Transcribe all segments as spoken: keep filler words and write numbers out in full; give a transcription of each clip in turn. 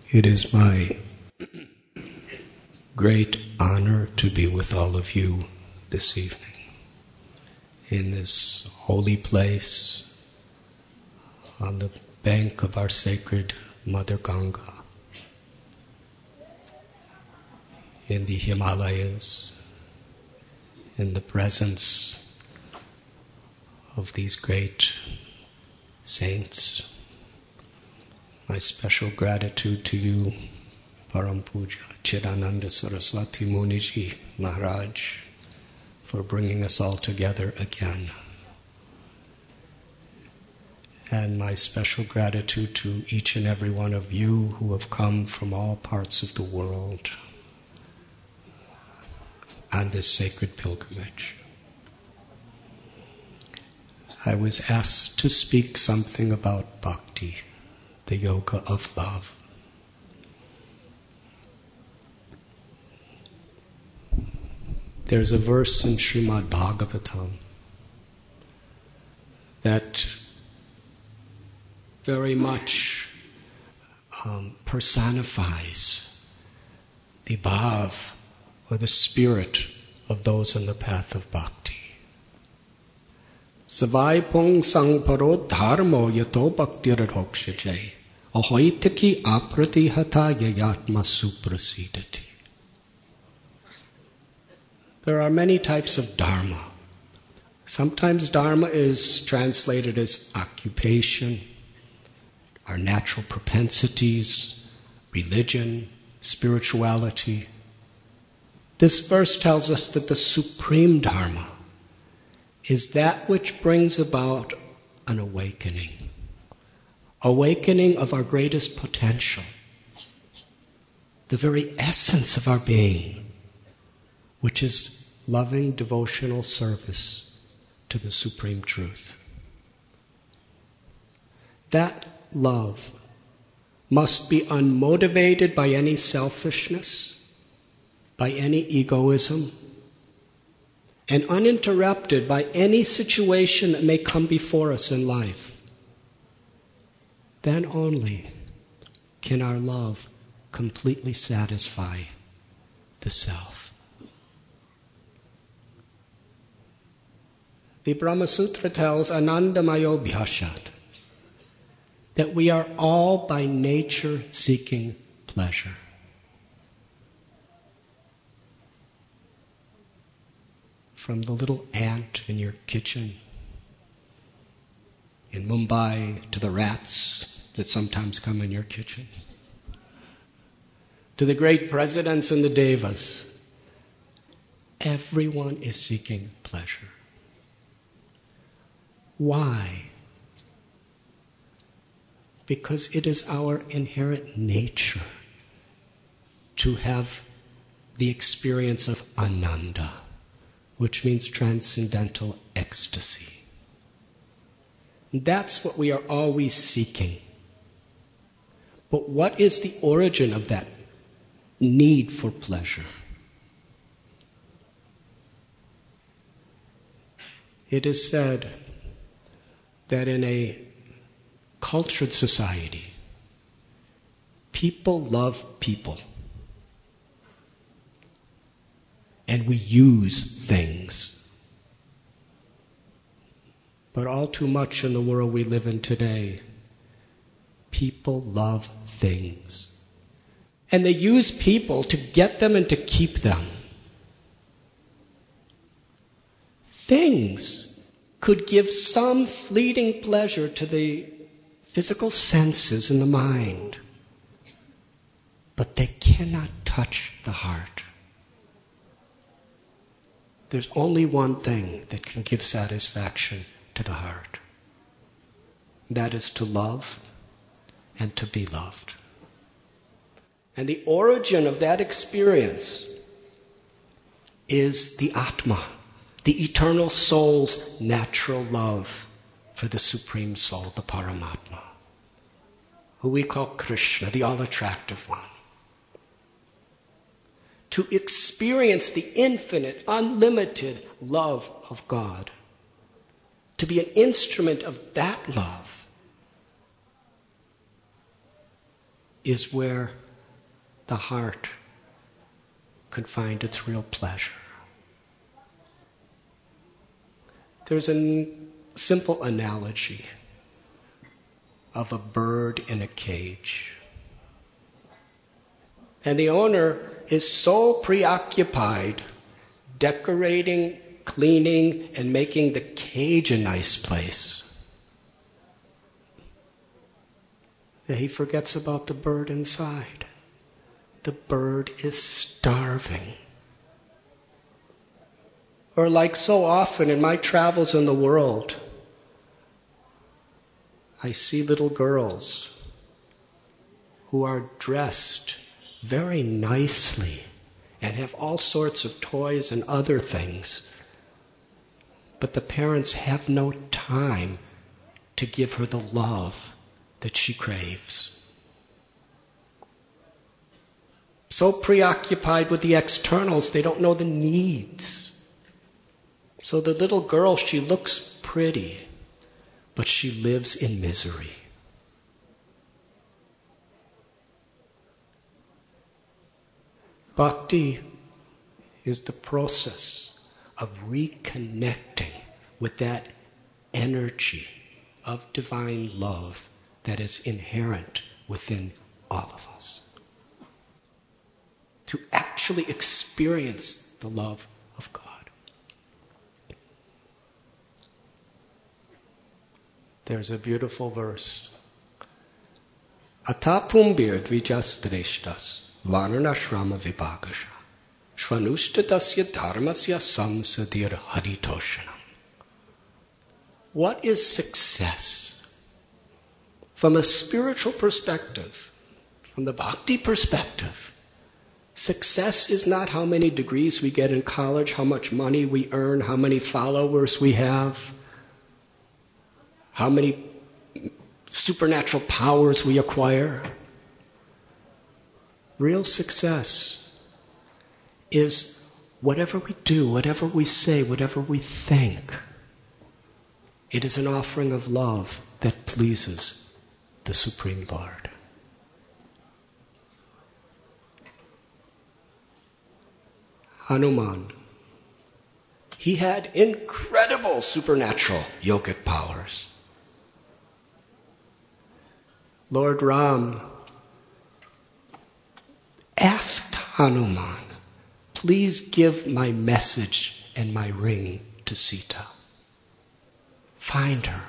It is my great honor to be with all of you this evening in this holy place on the bank of our sacred Mother Ganga in the Himalayas, in the presence of these great saints. My special gratitude to you, Param Puja Chidananda Saraswati Muniji Maharaj, for bringing us all together again. And my special gratitude to each and every one of you who have come from all parts of the world on this sacred pilgrimage. I was asked to speak something about bhakti, the yoga of love. There's a verse in Srimad Bhagavatam that very much um, personifies the bhav, or the spirit of those on the path of bhakti. Savai pong sangparo dharmo yato bhaktiradhokshajay ahoitaki apratihata yayatma suprasidati. There are many types of dharma. Sometimes dharma is translated as occupation, our natural propensities, religion, spirituality. This verse tells us that the supreme dharma is that which brings about an awakening. Awakening of our greatest potential. The very essence of our being, which is loving devotional service to the Supreme Truth. That love must be unmotivated by any selfishness, by any egoism, and uninterrupted by any situation that may come before us in life. Then only can our love completely satisfy the self. The Brahma Sutra tells Anandamayo Bhyashat that we are all by nature seeking pleasure. From the little ant in your kitchen in Mumbai to the rats that sometimes come in your kitchen, to the great presidents and the devas, everyone is seeking pleasure. Why? Because it is our inherent nature to have the experience of ananda, which means transcendental ecstasy. That's what we are always seeking. But what is the origin of that need for pleasure? It is said that in a cultured society, people love people. And we use things. But all too much in the world we live in today, people love things. And they use people to get them and to keep them. Things could give some fleeting pleasure to the physical senses and the mind, but they cannot touch the heart. There's only one thing that can give satisfaction to the heart. That is to love and to be loved. And the origin of that experience is the Atma, the eternal soul's natural love for the Supreme Soul, the Paramatma, who we call Krishna, the all-attractive one. To experience the infinite, unlimited love of God, to be an instrument of that love, is where the heart could find its real pleasure. There's a simple analogy of a bird in a cage. And the owner is so preoccupied decorating, cleaning, and making the cage a nice place that he forgets about the bird inside. The bird is starving. Or like so often in my travels in the world, I see little girls who are dressed very nicely and have all sorts of toys and other things, but the parents have no time to give her the love that she craves. So preoccupied with the externals, they don't know the needs. So the little girl, she looks pretty, but she lives in misery. Bhakti is the process of reconnecting with that energy of divine love that is inherent within all of us. To actually experience the love of God. There's a beautiful verse. Atapumbir dvijastreshtas varnashrama vibhagasha shvanushtatasya dharmasya samsadir haritoshanam. What is success? From a spiritual perspective, from the bhakti perspective, success is not how many degrees we get in college, how much money we earn, how many followers we have, how many supernatural powers we acquire. Real success is whatever we do, whatever we say, whatever we think. It is an offering of love that pleases the Supreme Lord. Hanuman. He had incredible supernatural yogic powers. Lord Ram asked Hanuman, please give my message and my ring to Sita. Find her.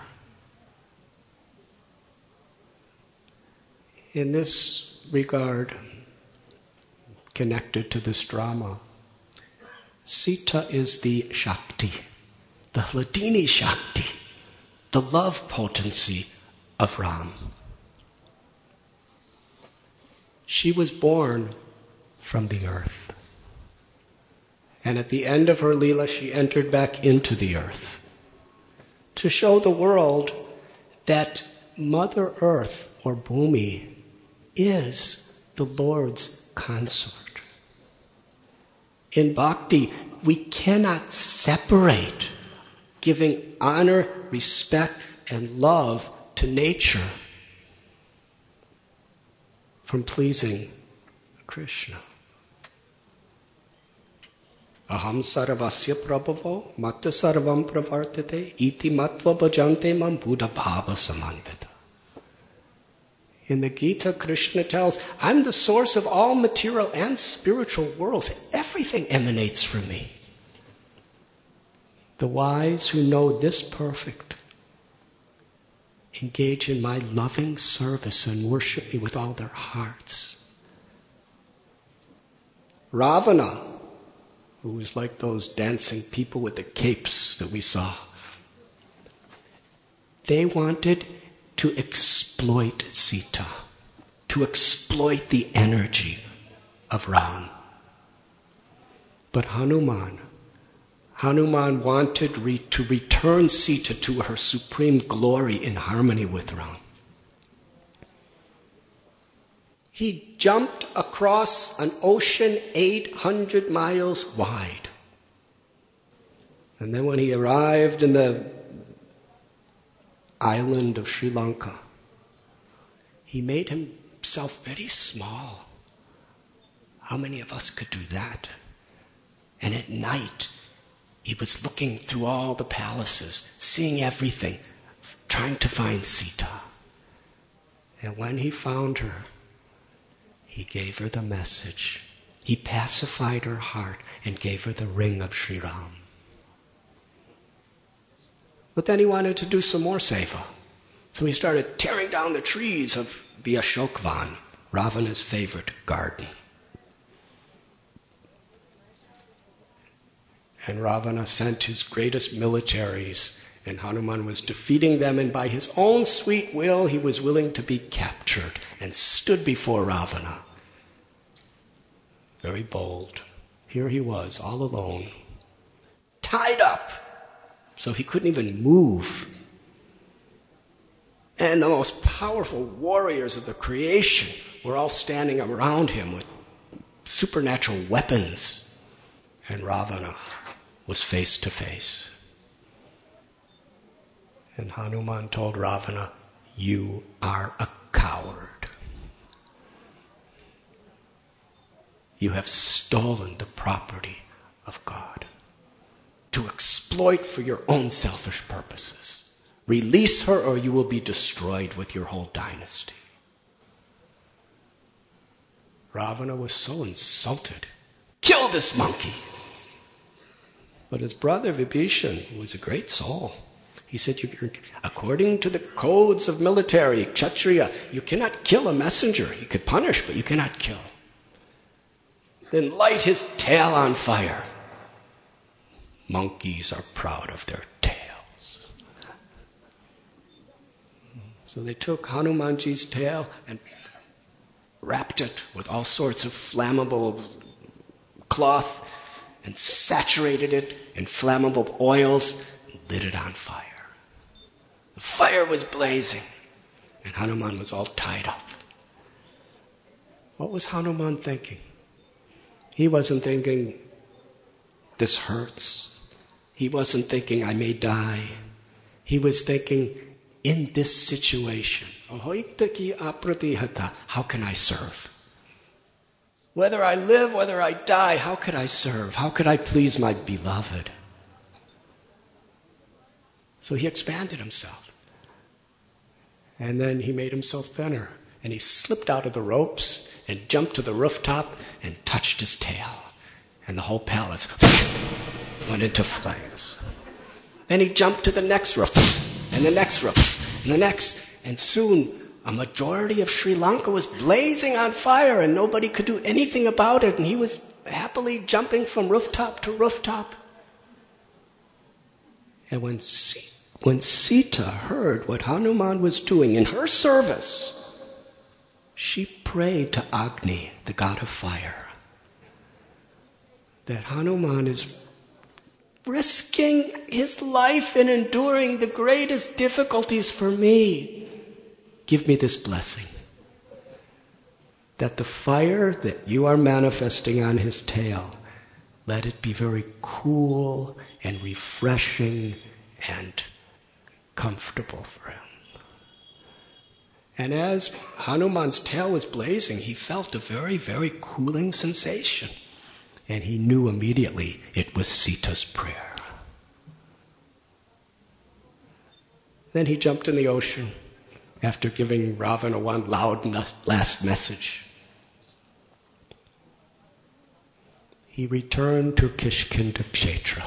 In this regard, connected to this drama, Sita is the Shakti, the Hladini Shakti, the love potency of Ram. She was born from the earth. And at the end of her Leela, she entered back into the earth to show the world that Mother Earth, or Bhumi, is the Lord's consort. In bhakti, we cannot separate giving honor, respect, and love to nature from pleasing Krishna. Aham sarvasya prabhavo matta sarvam pravartate iti matva bhajante mam buddha bhava samanvita. In the Gita, Krishna tells, I'm the source of all material and spiritual worlds. Everything emanates from me. The wise who know this perfect engage in my loving service and worship me with all their hearts. Ravana, who is like those dancing people with the capes that we saw, they wanted to exploit Sita, to exploit the energy of Ram. But Hanuman, Hanuman wanted re- to return Sita to her supreme glory in harmony with Ram. He jumped across an ocean eight hundred miles wide. And then when he arrived in the island of Sri Lanka, he made him himself very small. How many of us could do that? And at night, he was looking through all the palaces, seeing everything, trying to find Sita. And when he found her, he gave her the message. He pacified her heart and gave her the ring of Sri Ram. But then he wanted to do some more seva. So he started tearing down the trees of the Ashokvan, Ravana's favorite garden. And Ravana sent his greatest militaries, and Hanuman was defeating them, and by his own sweet will he was willing to be captured and stood before Ravana. Very bold. Here he was, all alone, tied up, so he couldn't even move. And the most powerful warriors of the creation were all standing around him with supernatural weapons. And Ravana was face to face. And Hanuman told Ravana, "You are a coward. You have stolen the property of God to exploit for your own selfish purposes. Release her or you will be destroyed with your whole dynasty." Ravana was so insulted. Kill this monkey! But his brother Vibhishan, who was a great soul, he said, you, according to the codes of military, Kshatriya, you cannot kill a messenger. You could punish, but you cannot kill. Then light his tail on fire. Monkeys are proud of their tails. So they took Hanumanji's tail and wrapped it with all sorts of flammable cloth and saturated it in flammable oils and lit it on fire. The fire was blazing and Hanuman was all tied up. What was Hanuman thinking? He wasn't thinking, this hurts. He wasn't thinking, I may die. He was thinking, in this situation, how can I serve? Whether I live, whether I die, how could I serve? How could I please my beloved? So he expanded himself. And then he made himself thinner. And he slipped out of the ropes and jumped to the rooftop and touched his tail. And the whole palace went into flames. Then he jumped to the next roof, and the next roof, and the next. And soon a majority of Sri Lanka was blazing on fire and nobody could do anything about it. And he was happily jumping from rooftop to rooftop. And when Sita, when Sita heard what Hanuman was doing in her service, she prayed to Agni, the god of fire, that Hanuman is risking his life and enduring the greatest difficulties for me. Give me this blessing, that the fire that you are manifesting on his tail, let it be very cool and refreshing and comfortable for him. And as Hanuman's tail was blazing, he felt a very, very cooling sensation. And he knew immediately it was Sita's prayer. Then he jumped in the ocean after giving Ravana one loud last message. He returned to Kishkinda Kshetra.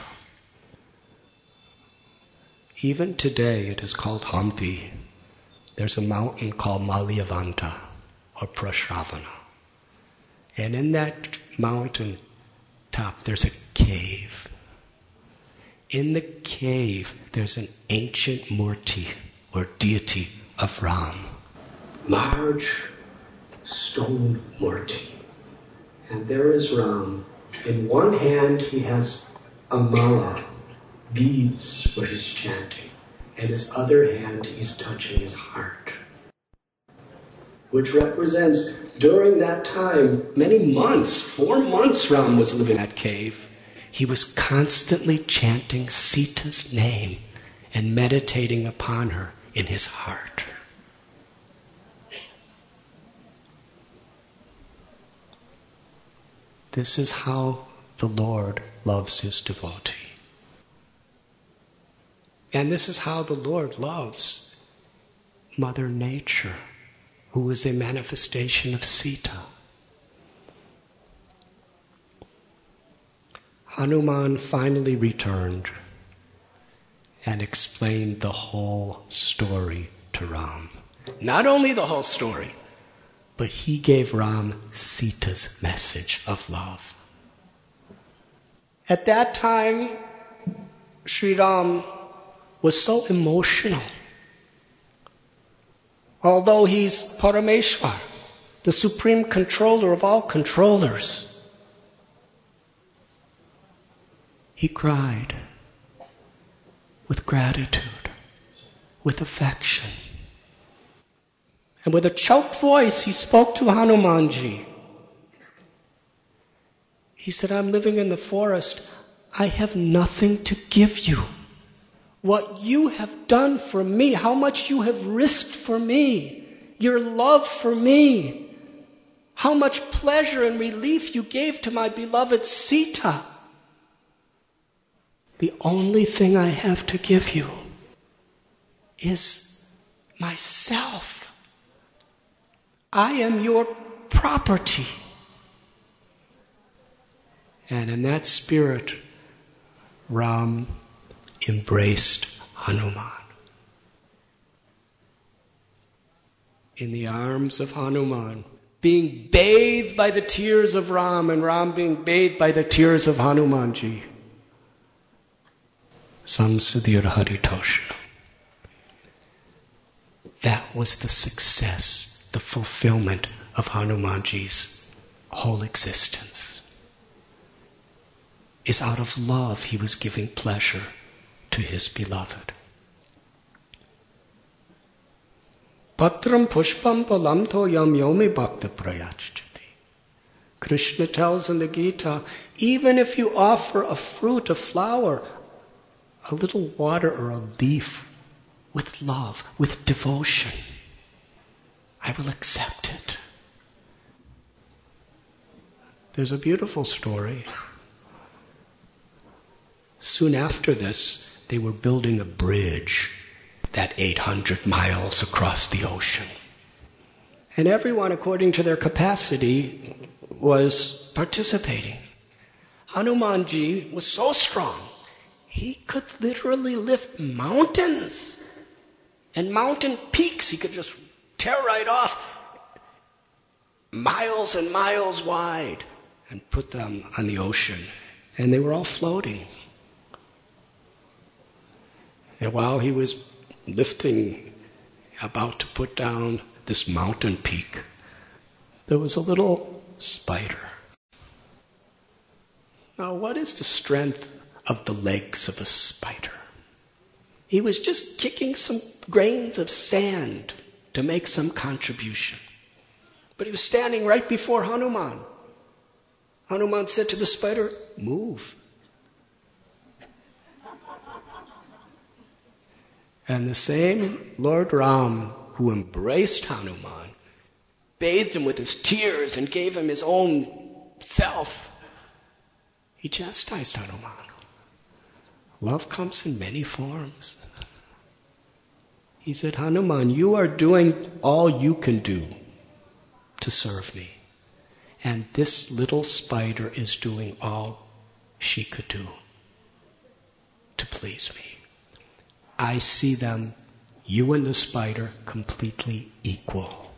Even today it is called Hampi. There's a mountain called Malyavanta or Prashravana. And in that mountain top there's a cave. In the cave there's an ancient murti or deity of Ram. Large stone murti. And there is Ram. In one hand he has a mala, beads where he's chanting. And his other hand he's touching his heart. Which represents, during that time, many months, four months Ram was living in that cave. He was constantly chanting Sita's name and meditating upon her in his heart. This is how the Lord loves his devotee. And this is how the Lord loves Mother Nature, who is a manifestation of Sita. Hanuman finally returned and explained the whole story to Ram. Not only the whole story, but he gave Ram Sita's message of love. At that time, Sri Ram was so emotional. Although he's Parameshwar, the supreme controller of all controllers, he cried with gratitude, with affection. And with a choked voice, he spoke to Hanumanji. He said, I'm living in the forest. I have nothing to give you. What you have done for me, how much you have risked for me, your love for me, how much pleasure and relief you gave to my beloved Sita. The only thing I have to give you is myself. I am your property. And in that spirit, Ram embraced Hanuman. In the arms of Hanuman, being bathed by the tears of Ram, and Ram being bathed by the tears of Hanumanji. Samsadir Haritosha. That was the success, the fulfillment of Hanumanji's whole existence. Is out of love he was giving pleasure to his beloved. Patram pushpam palam toyam yomi bhakta prayachati. Krishna tells in the Gita, even if you offer a fruit, a flower, a little water or a leaf, with love, with devotion, I will accept it. There's a beautiful story. Soon after this, they were building a bridge that eight hundred miles across the ocean. And everyone, according to their capacity, was participating. Hanumanji was so strong, he could literally lift mountains and mountain peaks. He could just tear right off miles and miles wide and put them on the ocean. And they were all floating. And while he was lifting, about to put down this mountain peak, there was a little spider. Now, what is the strength of the legs of a spider? He was just kicking some grains of sand to make some contribution. But he was standing right before Hanuman. Hanuman said to the spider, move. And the same Lord Ram, who embraced Hanuman, bathed him with his tears and gave him his own self, he chastised Hanuman. Love comes in many forms. He said, Hanuman, you are doing all you can do to serve me. And this little spider is doing all she could do to please me. I see them, you and the spider, completely equal.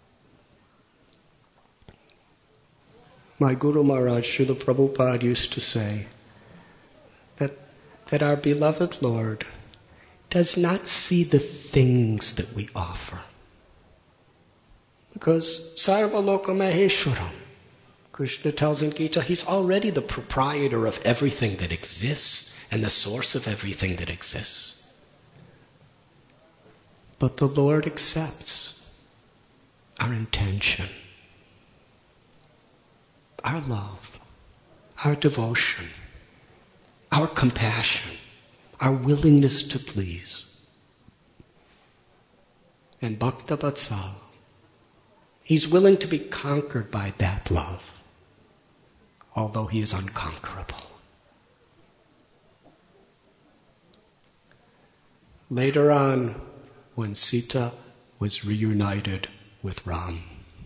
My Guru Maharaj, Srila Prabhupada, used to say that, that our beloved Lord does not see the things that we offer. Because Sarva Loka Maheshwaram, Krishna tells in Gita, he's already the proprietor of everything that exists and the source of everything that exists. But the Lord accepts our intention, our love, our devotion, our compassion, our willingness to please. And Bhakta Vatsal, he's willing to be conquered by that love. although he is unconquerable. Later on, when Sita was reunited with Ram,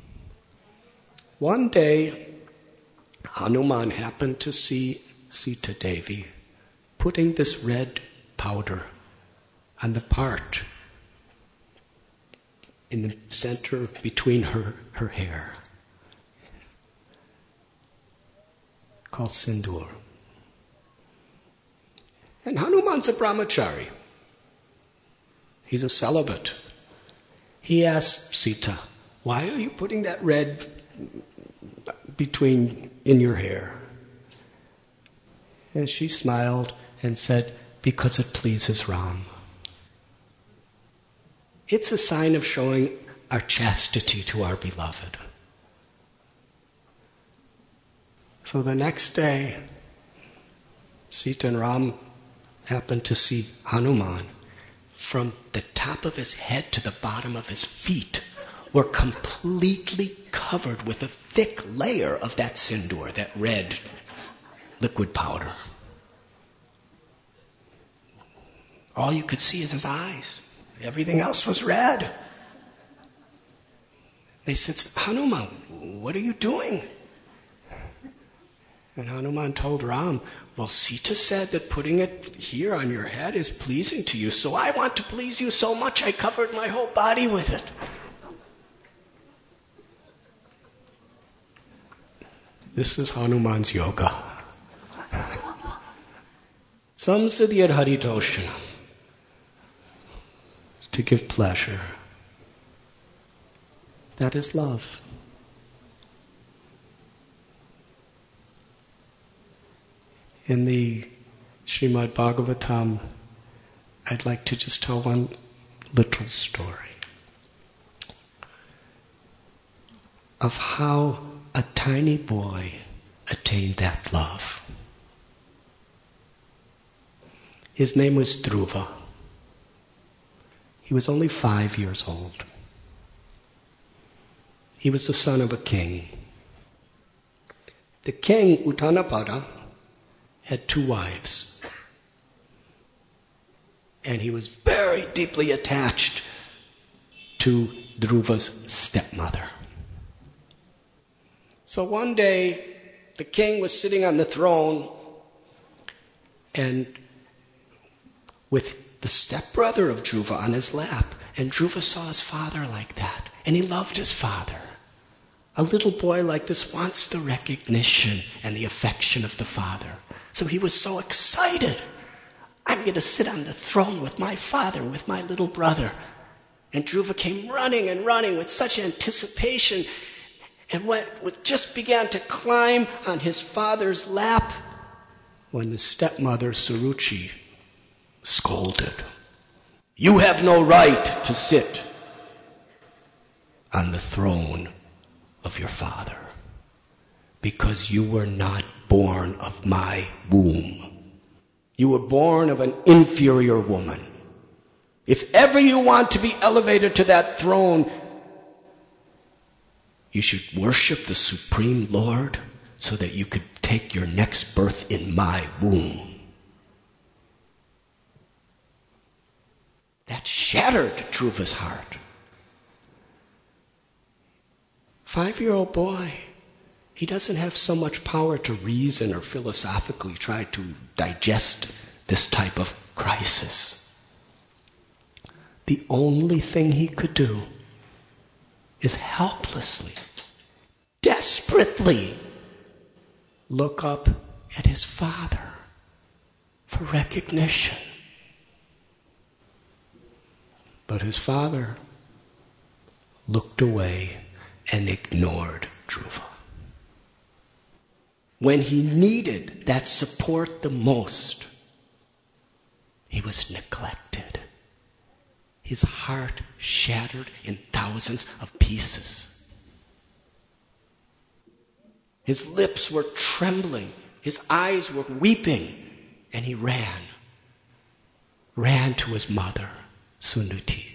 one day Hanuman happened to see Sita Devi putting this red powder on the part in the center between her, her hair, called sindoor. And Hanuman's a brahmachari. He's a celibate. He asked Sita, why are you putting that red between in your hair? And she smiled and said, because it pleases Ram. It's a sign of showing our chastity to our beloved. So the next day, Sita and Ram happened to see Hanuman. From the top of his head to the bottom of his feet were completely covered with a thick layer of that sindoor, that red liquid powder. All you could see is his eyes. Everything else was red. They said, Hanuman, what are you doing? And Hanuman told Ram, well, Sita said that putting it here on your head is pleasing to you, so I want to please you so much I covered my whole body with it. This is Hanuman's yoga. Samsadhyad haritoshanam. To give pleasure. That is love. In the Srimad Bhagavatam, I'd like to just tell one little story of how a tiny boy attained that love. His name was Dhruva. He was only five years old. He was the son of a king. The king, Uttanapada, had two wives. And he was very deeply attached to Dhruva's stepmother. So one day, the king was sitting on the throne, and with the stepbrother of Dhruva on his lap, and Dhruva saw his father like that, and he loved his father. A little boy like this wants the recognition and the affection of the father. So he was so excited. I'm going to sit on the throne with my father, with my little brother. And Dhruva came running and running with such anticipation, and went, just began to climb on his father's lap when the stepmother Suruchi scolded. You have no right to sit on the throne of your father, because you were not born of my womb. You were born of an inferior woman. If ever you want to be elevated to that throne, you should worship the Supreme Lord so that you could take your next birth in my womb. That shattered Dhruva's heart. Five-year-old boy, he doesn't have so much power to reason or philosophically try to digest this type of crisis. The only thing he could do is helplessly, desperately look up at his father for recognition. But his father looked away and ignored Dhruva. When he needed that support the most, he was neglected. His heart shattered in thousands of pieces. His lips were trembling. His eyes were weeping. And he ran. Ran to his mother, Suniti.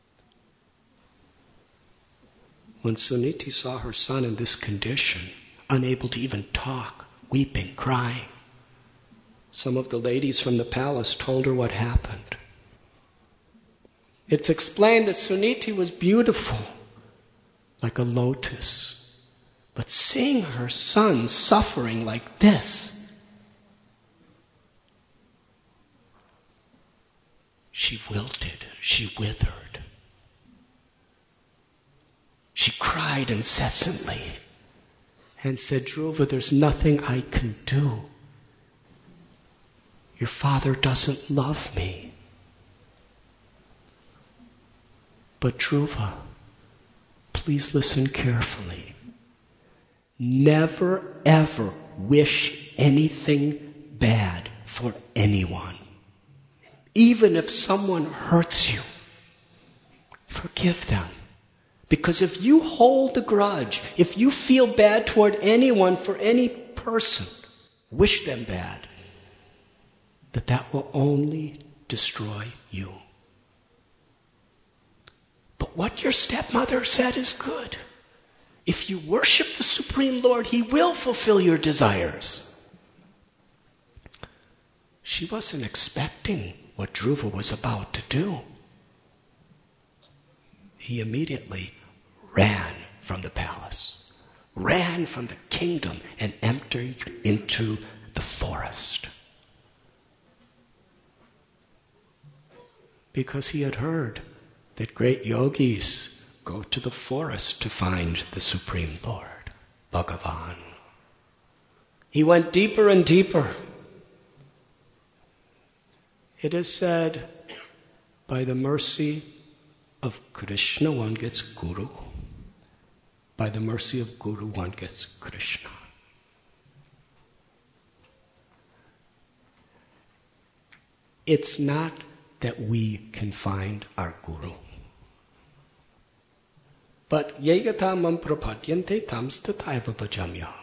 When Suniti saw her son in this condition, unable to even talk, weeping, crying. Some of the ladies from the palace told her what happened. It's explained that Suniti was beautiful, like a lotus. But seeing her son suffering like this, she wilted, she withered. She cried incessantly and said, Dhruva, there's nothing I can do. Your father doesn't love me. But Dhruva, please listen carefully. Never ever wish anything bad for anyone. Even if someone hurts you, forgive them. Because if you hold a grudge, if you feel bad toward anyone for any person, wish them bad, that that will only destroy you. But what your stepmother said is good. If you worship the Supreme Lord, He will fulfill your desires. She wasn't expecting what Dhruva was about to do. He immediately ran from the palace, ran from the kingdom, and entered into the forest. Because he had heard that great yogis go to the forest to find the Supreme Lord, Bhagavan. He went deeper and deeper. It is said, by the mercy of Krishna, one gets Guru. By the mercy of Guru, one gets Krishna. It's not that we can find our Guru. But yegata mam prapadyante tamstataiva bhajamyam.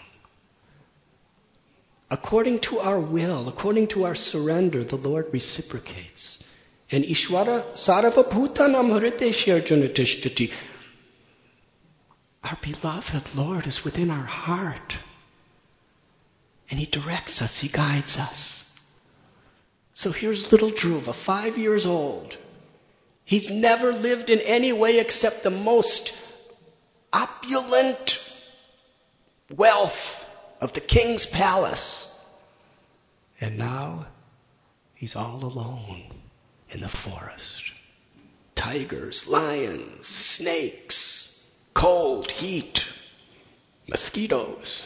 According to our will, according to our surrender, the Lord reciprocates. And Ishwara sarvabhutanam hariteshi arjuna tishtati. Our beloved Lord is within our heart. And He directs us, He guides us. So here's little Dhruva, five years old. He's never lived in any way except the most opulent wealth of the king's palace. And now he's all alone in the forest. Tigers, lions, snakes, cold, heat, mosquitoes.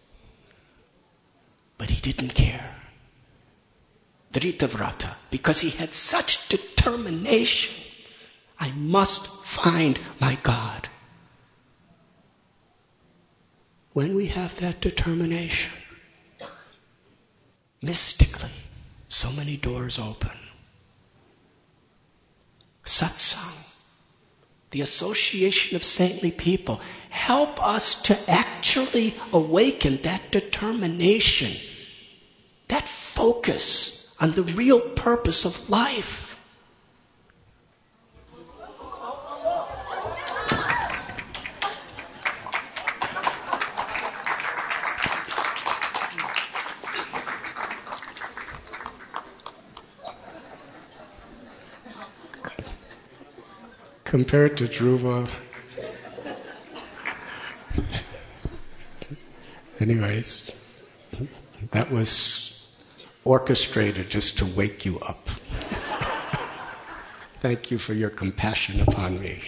But he didn't care. Dritavrata, because he had such determination. I must find my God. When we have that determination, mystically, so many doors open. Satsang, the association of saintly people, help us to actually awaken that determination, that focus on the real purpose of life. Compared to Dhruva, anyways, that was orchestrated just to wake you up. Thank you for your compassion upon me.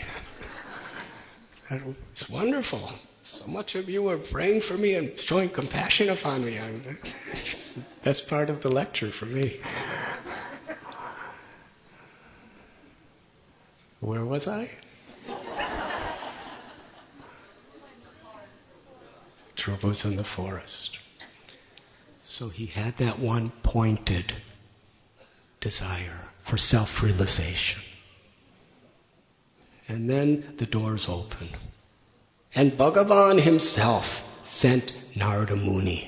It's wonderful. So much of you are praying for me and showing compassion upon me. I'm, it's the best part of the lecture for me. Where was I? Dhruva was in the forest. So he had that one pointed desire for self-realization. And then the doors open. And Bhagavan himself sent Narada Muni.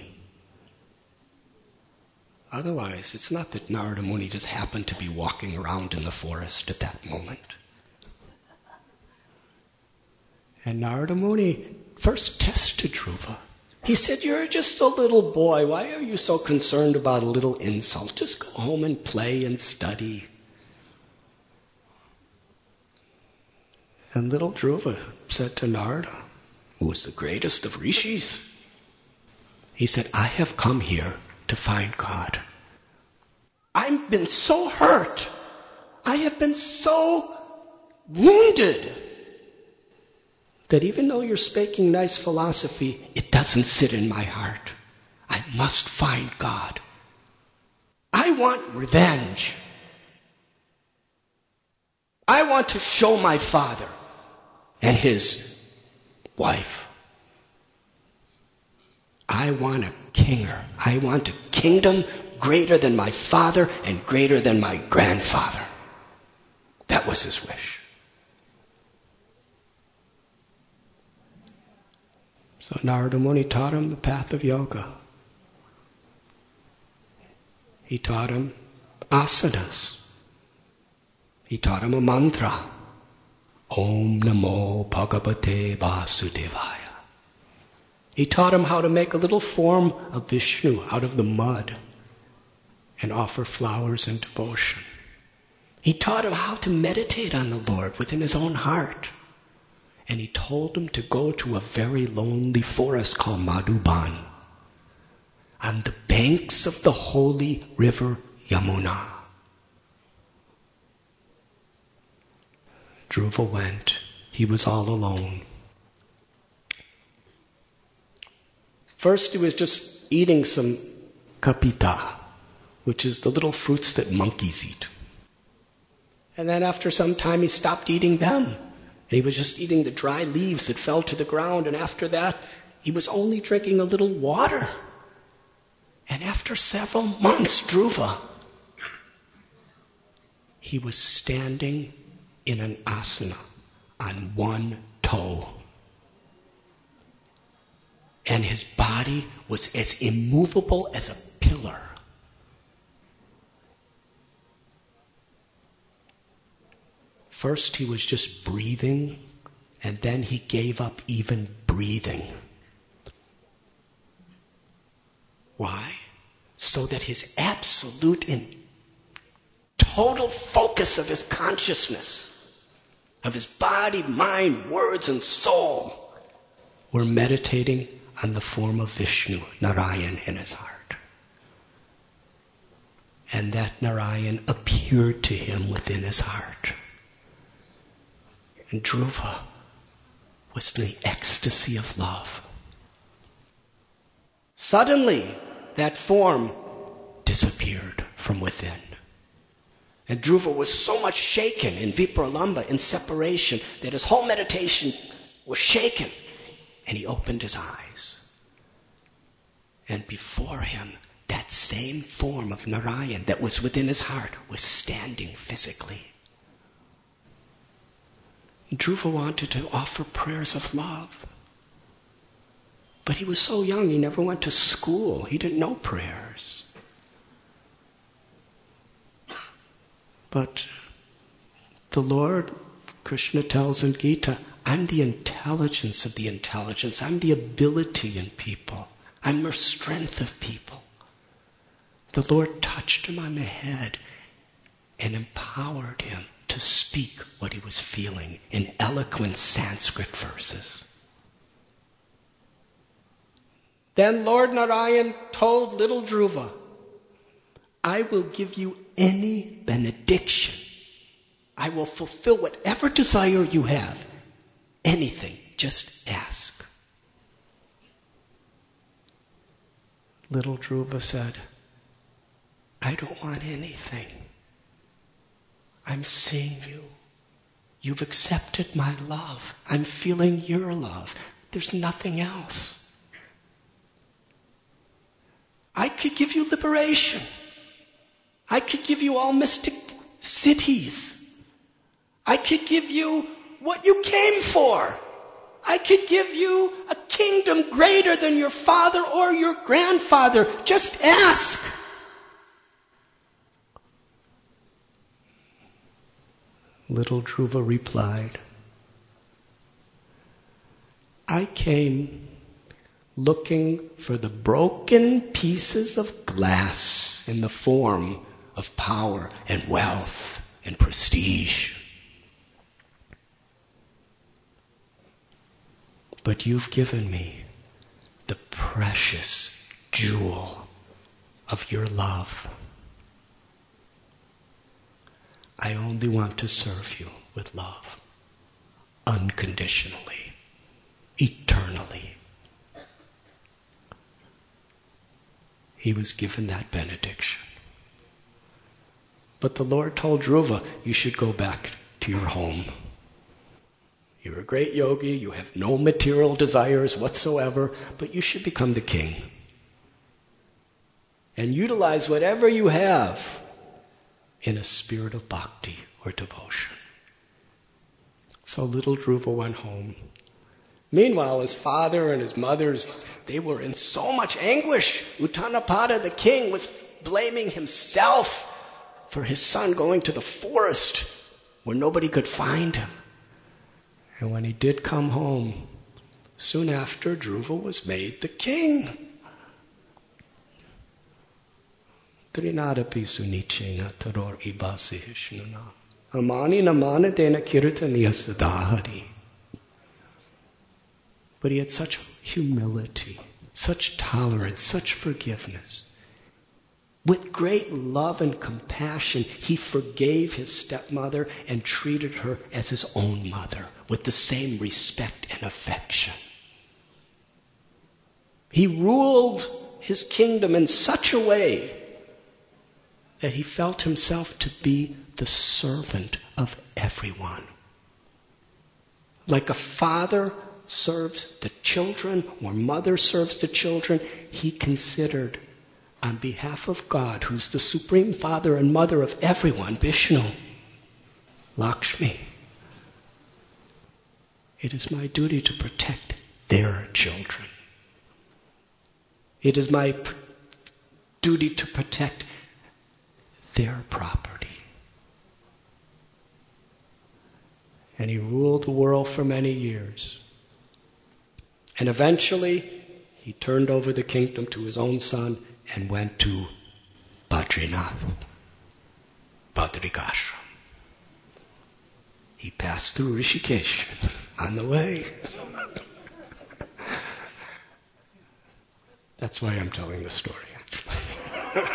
Otherwise, it's not that Narada Muni just happened to be walking around in the forest at that moment. And Narada Muni first tested Dhruva. He said, "You're just a little boy. Why are you so concerned about a little insult? Just go home and play and study." And little Dhruva said to Narada, who was the greatest of rishis, he said, "I have come here to find God. I've been so hurt. I have been so wounded that even though you're speaking nice philosophy, it doesn't sit in my heart. I must find God. I want revenge. I want to show my father and his wife. I want a kinger. I want a kingdom greater than my father and greater than my grandfather." That was his wish. So Narada Muni taught him the path of yoga. He taught him asanas. He taught him a mantra. Om Namo Bhagavate Vasudevaya. He taught him how to make a little form of Vishnu out of the mud and offer flowers in devotion. He taught him how to meditate on the Lord within his own heart. And he told him to go to a very lonely forest called Madhuban on the banks of the holy river Yamuna. Dhruva went. He was all alone. First he was just eating some kapita, which is the little fruits that monkeys eat. And then after some time he stopped eating them. And he was just eating the dry leaves that fell to the ground. And after that he was only drinking a little water. And after several months, Dhruva, he was standing in an asana on one toe. And his body was as immovable as a pillar. First he was just breathing, and then he gave up even breathing. Why? So that his absolute and total focus of his consciousness, of his body, mind, words, and soul, were meditating on the form of Vishnu, Narayan, in his heart. And that Narayan appeared to him within his heart. And Dhruva was in the ecstasy of love. Suddenly, that form disappeared from within. And Dhruva was so much shaken in Vipralambha, in separation, that his whole meditation was shaken. And he opened his eyes. And before him, that same form of Narayan that was within his heart was standing physically. Dhruva wanted to offer prayers of love. But he was so young, he never went to school. He didn't know prayers. But the Lord, Krishna tells in Gita, I'm the intelligence of the intelligence. I'm the ability in people. I'm the strength of people. The Lord touched him on the head and empowered him to speak what he was feeling in eloquent Sanskrit verses. Then Lord Narayan told little Dhruva, I will give you any benediction. I will fulfill whatever desire you have. Anything, just ask. Little Dhruva said, I don't want anything. I'm seeing you. You've accepted my love. I'm feeling your love. There's nothing else. I could give you liberation. I could give you all mystic cities. I could give you what you came for. I could give you a kingdom greater than your father or your grandfather. Just ask. Little Dhruva replied, I came looking for the broken pieces of glass in the form of power and wealth and prestige. But you've given me the precious jewel of your love. I only want to serve you with love, unconditionally, eternally. He was given that benediction. But the Lord told Dhruva, you should go back to your home. You're a great yogi, you have no material desires whatsoever, but you should become the king. And utilize whatever you have in a spirit of bhakti or devotion. So little Dhruva went home. Meanwhile, his father and his mothers, they were in so much anguish. Uttanapada, the king, was blaming himself for his son going to the forest where nobody could find him. And when he did come home, soon after, Dhruva was made the king. Trinadapi sunichena taror ibasi hishnuna. Amani namana dena kirtaniya sadahari. But he had such humility, such tolerance, such forgiveness. With great love and compassion, he forgave his stepmother and treated her as his own mother with the same respect and affection. He ruled his kingdom in such a way that he felt himself to be the servant of everyone. Like a father serves the children or mother serves the children, he considered on behalf of God, who's the supreme father and mother of everyone, Vishnu, Lakshmi, it is my duty to protect their children. It is my pr- duty to protect their property. And he ruled the world for many years. And eventually, he turned over the kingdom to his own son and went to Badrinath, Badrikashram. He passed through Rishikesh on the way. That's why I'm telling the story, actually.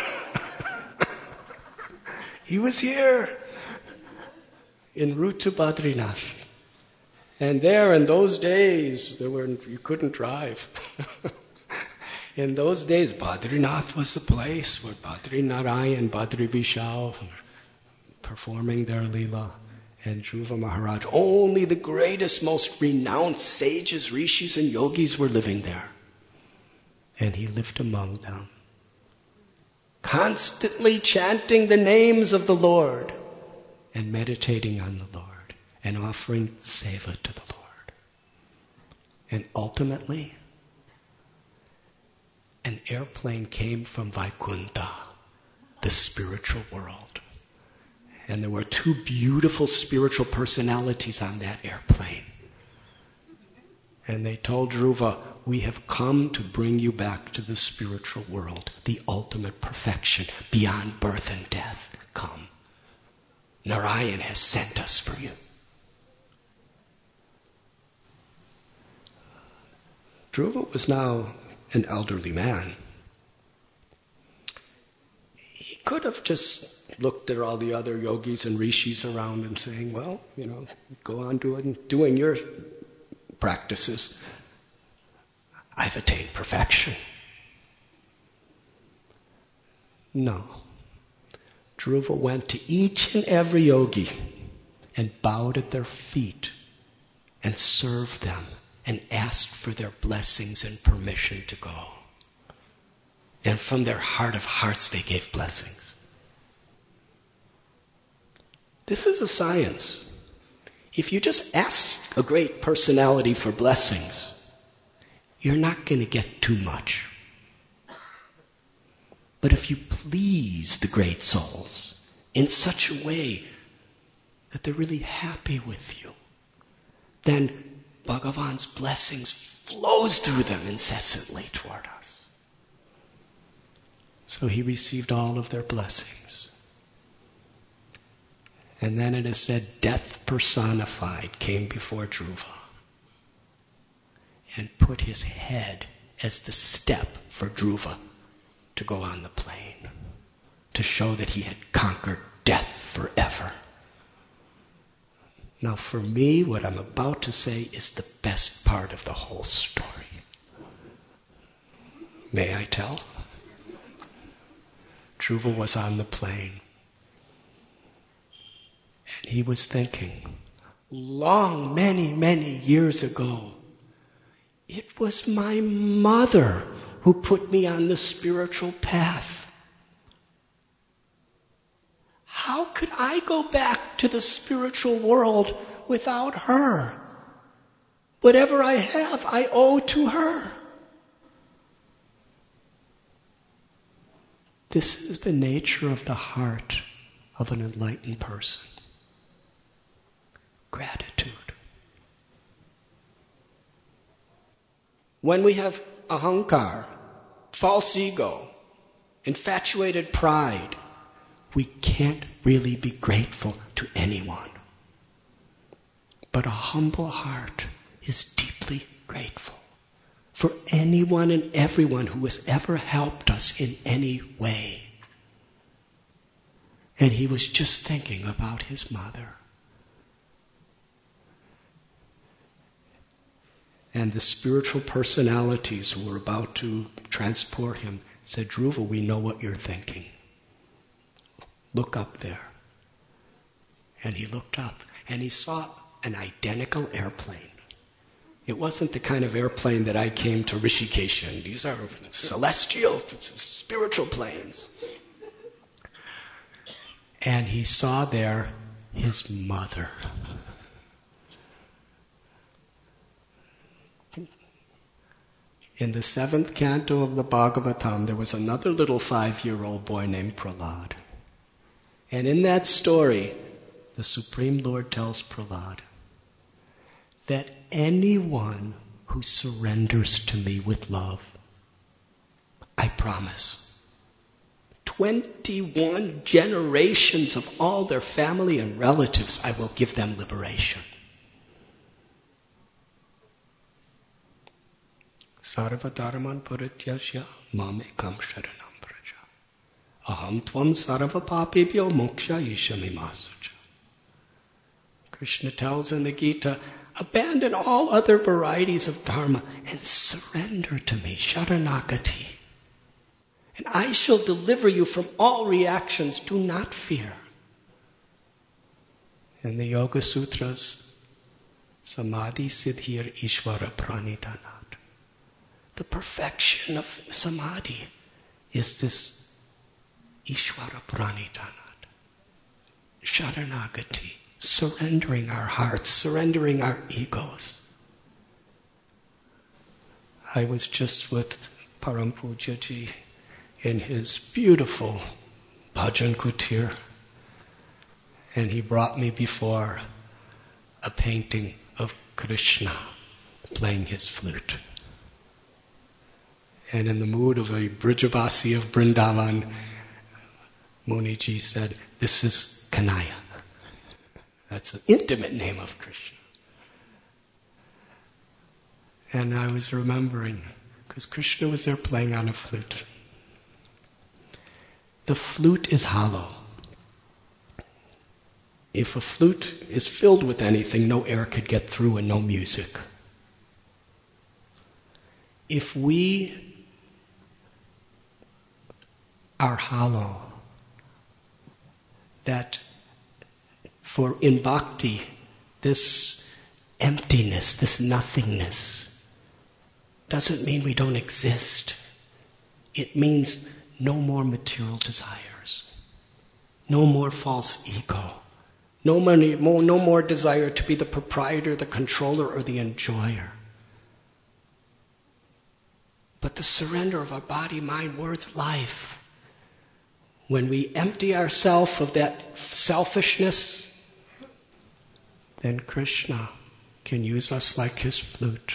He was here, en route to Badrinath. And there, in those days, there were you couldn't drive. In those days, Badrinath was the place where Badri Narayan and Badri Vishal were performing their Leela. And Dhruva Maharaj, only the greatest, most renowned sages, rishis and yogis were living there. And he lived among them, constantly chanting the names of the Lord and meditating on the Lord and offering seva to the Lord. And ultimately, an airplane came from Vaikuntha, the spiritual world. And there were two beautiful spiritual personalities on that airplane. And they told Dhruva, we have come to bring you back to the spiritual world, the ultimate perfection, beyond birth and death. Come. Narayan has sent us for you. Dhruva was now an elderly man. He could have just looked at all the other yogis and rishis around and saying, well, you know, go on doing, doing your practices. I've attained perfection. No. Dhruva went to each and every yogi and bowed at their feet and served them and asked for their blessings and permission to go. And from their heart of hearts they gave blessings. This is a science. If you just ask a great personality for blessings, you're not going to get too much. But if you please the great souls in such a way that they're really happy with you, then Bhagavan's blessings flows through them incessantly toward us. So he received all of their blessings. And then it is said, death personified came before Dhruva and put his head as the step for Dhruva to go on the plane, to show that he had conquered death forever. Now for me, what I'm about to say is the best part of the whole story. May I tell? Dhruva was on the plane. And he was thinking, long, many, many years ago, it was my mother who put me on the spiritual path. How could I go back to the spiritual world without her? Whatever I have, I owe to her. This is the nature of the heart of an enlightened person. Gratitude. When we have ahankar, false ego, infatuated pride, we can't really be grateful to anyone. But a humble heart is deeply grateful for anyone and everyone who has ever helped us in any way. And he was just thinking about his mother. And the spiritual personalities who were about to transport him said, Dhruva, we know what you're thinking. Look up there. And he looked up and he saw an identical airplane. It wasn't the kind of airplane that I came to Rishikesh in. These are celestial, spiritual planes. And he saw there his mother. In the seventh canto of the Bhagavatam, there was another little five-year-old boy named Prahlad. And in that story, the Supreme Lord tells Prahlad that anyone who surrenders to me with love, I promise, twenty-one generations of all their family and relatives, I will give them liberation. Sarva dharman parityajya mamekam sharanam praja. Aham tvam sarva papebhyo moksha ishamimasacha. Krishna tells in the Gita, abandon all other varieties of dharma and surrender to me, sharanagati. And I shall deliver you from all reactions. Do not fear. In the Yoga Sutras, Samadhi Siddhir Ishvara Pranidhanat. The perfection of Samadhi is this Ishvara Pranidhanat. Sharanagati. Surrendering our hearts, surrendering our egos. I was just with Param Pujaji in his beautiful bhajan kutir, and he brought me before a painting of Krishna playing his flute. And in the mood of a Brijavasi of Vrindavan, Muniji said, this is Kanaya. That's the intimate name of Krishna. And I was remembering, because Krishna was there playing on a flute. The flute is hollow. If a flute is filled with anything, no air could get through and no music. If we are hollow, that for in bhakti, this emptiness, this nothingness, doesn't mean we don't exist. It means no more material desires, no more false ego, no more, no more desire to be the proprietor, the controller, or the enjoyer. But the surrender of our body, mind, words, life. When we empty ourselves of that selfishness, then Krishna can use us like his flute,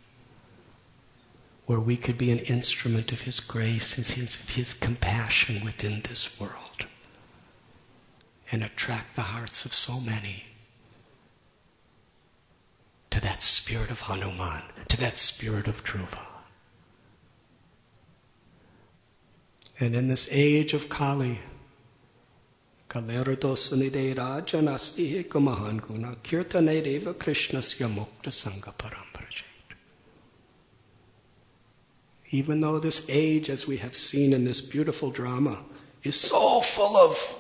where we could be an instrument of his grace, his, his compassion within this world, and attract the hearts of so many to that spirit of Hanuman, to that spirit of Dhruva. And in this age of Kali, Kalerudosunideya Rajanasti Kumahan Guna Kirtanedeva Krishnasya Mukta Sangha Paramparajit. Even though this age, as we have seen in this beautiful drama, is so full of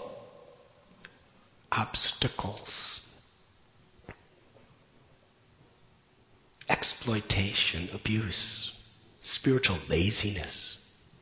obstacles, exploitation, abuse, spiritual laziness,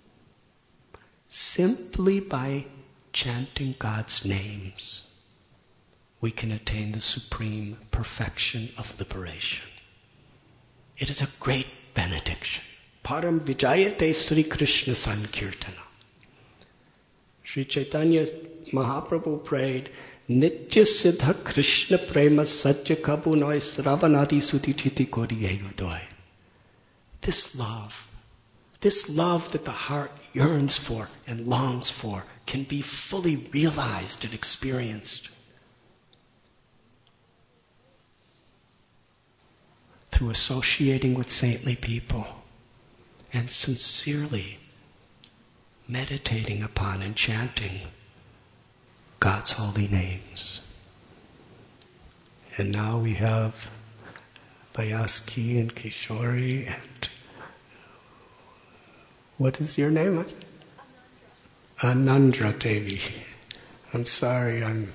simply by chanting God's names, we can attain the supreme perfection of liberation. It is a great benediction. Param Vijayate Sri Krishna Sankirtana. Sri Chaitanya Mahaprabhu prayed, Nitya Siddha Krishna Prema Satya Kabunoi Sravanadi Sutichiti Kodiyayudoi. This love, this love that the heart yearns for and longs for, can be fully realized and experienced through associating with saintly people and sincerely meditating upon and chanting God's holy names. And now we have Bayaski and Kishori and what is your name? Anandra Devi. I'm sorry, I'm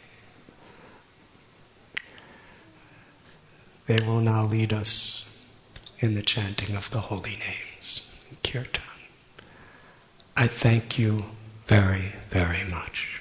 they will now lead us in the chanting of the holy names, Kirtan. I thank you very, very much.